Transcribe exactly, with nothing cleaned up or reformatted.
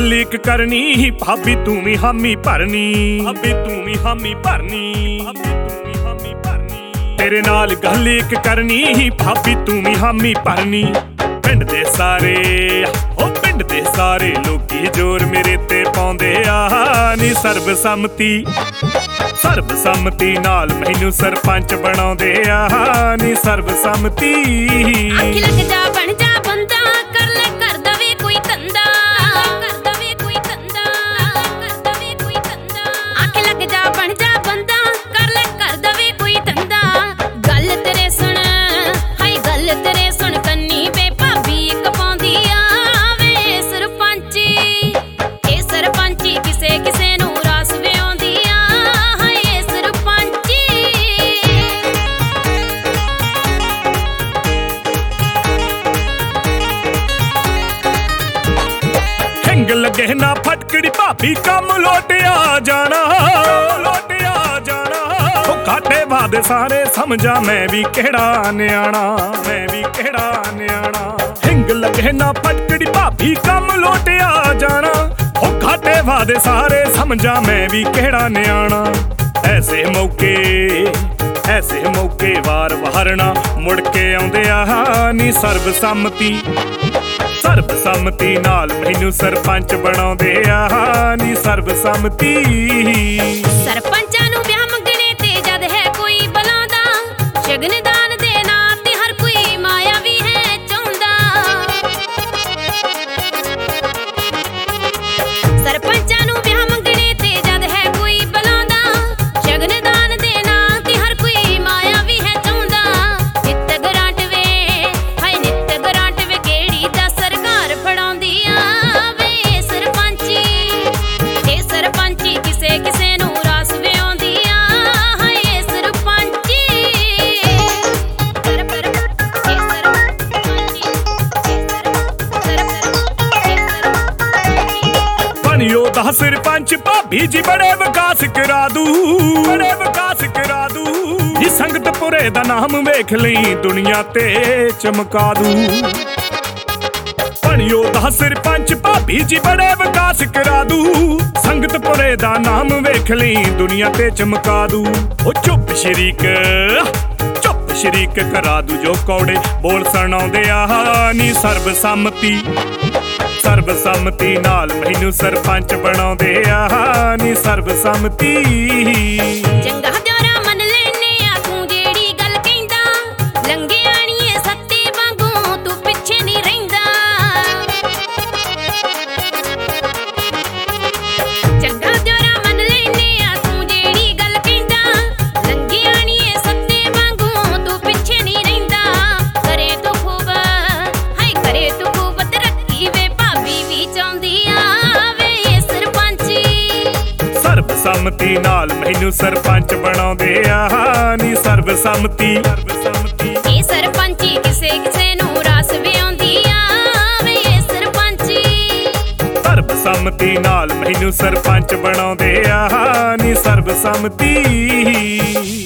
गल एक करनी भाभी तू भी हामी भरनी, भाभी तू भी हामी भरनी, भाभी तू भी हामी भरनी। तेरे नाल गल एक करनी भाभी तू भी हामी भरनी। पिंड दे सारे ओ पिंड दे सारे लोकी जोर मेरे ते पाउंदे आ नी सर्बसम्मति, सर्बसम्मति नाल मैनू सरपंच बनाउंदे आ नी सर्बसम्मति। आख लग जा बन जा बंदा कर ले कर दवे कोई धंधा, कर दवे कोई धंधा, कर दवे कोई धंधा। आख लग जा बन जा बंदा कर ले कर दवे कोई धंधा। गल तेरे सुन हाय गल तेरे सुन कन्नी बे भाभी एक पाउंदी आवे सरपंची, ए सरपंची किसे किसे नू रास व्याउंदी आ हाय सरपंची। हिंग लगे ना फटकड़ी भाभी कम लोटिया जाना, लोटिया जाना। घाटे वादे सारे समझा मैं भी केड़ा न्याणा, मैं भी केड़ा न्याणा। हिंग लगे ना फटकड़ी भाभी कम लोटिया जाना। घाटे वादे सारे समझा मैं भी केड़ा न्याणा। ऐसे मौके ऐसे मौके वार वारना मुड़ के आउंदे आ नी सर्बसम्मति, सर्बसम्मति नाल मैनू सरपंच बनाउंदे आ नी सर्बसम्मति। सरपंचां नू ब्याह मंगणे ते जद है कोई बुलांदा, शगन दान दे नां ते हर कोई माया भी है चाहुंदा। सरपंचां नू ब्याह मंगणे ते जद है कोई बुलांदा, शगन दान दे नां ते हर कोई माया भी है चाहुंदा। नित ग्रांट वे हाय नित ग्रांट वे केड़ी दा सरकार फड़ाउंदी आ वे सरपंची, ए सरपंची किसे किसे नू रास व्याउंदी आ हाय सरपंची। कर कर ए सरपंची बनियो दा सरपंच भाभी जी बड़े विकास करा दू, बड़े विकास करा दू। जी संगतपुरे दा नाम वेख लई दुनिया ते चमका दू। बनियो दा सरपंच भाभी जी बड़े विकास करा दू। संगतपुरे दा नाम वेख लई दुनिया ते चमका दू। ओ चुप शरीक चुप शरीक करा दू जो कौड़े बोल सुनाउंदे आ नी सर्बसम्मति, सर्बसम्मति नाल मैनू सरपंच बनाउंदे आ नी सर्बसम्मति। चंगा दौरा मन लेने आ तू जेड़ी गल कहंदा, लंघे आणीए सत्ते वांगू तू पिछे नहीं रहिंदा। चंगा दौरा मन लेने आ तू जेड़ी गल कहंदा, लंघे आणीए सत्ते वांगू तू पिछे नहीं रहिंदा। करे तू खूब हाय करे तू खूब तरक्की वे भाभी भी चाहुंदी आ वे सरपंची। सर्बसम्मति नाल मैनू सरपंच बनाउंदे आ नी सर्बसम्मति, सर्बसम्मति। ए सरपंची किसे किसे नू रास व्याउंदी आ वे सरपंची। सर्बसम्मति नाल मैनू सरपंच बनाउंदे आ नी सर्बसम्मति।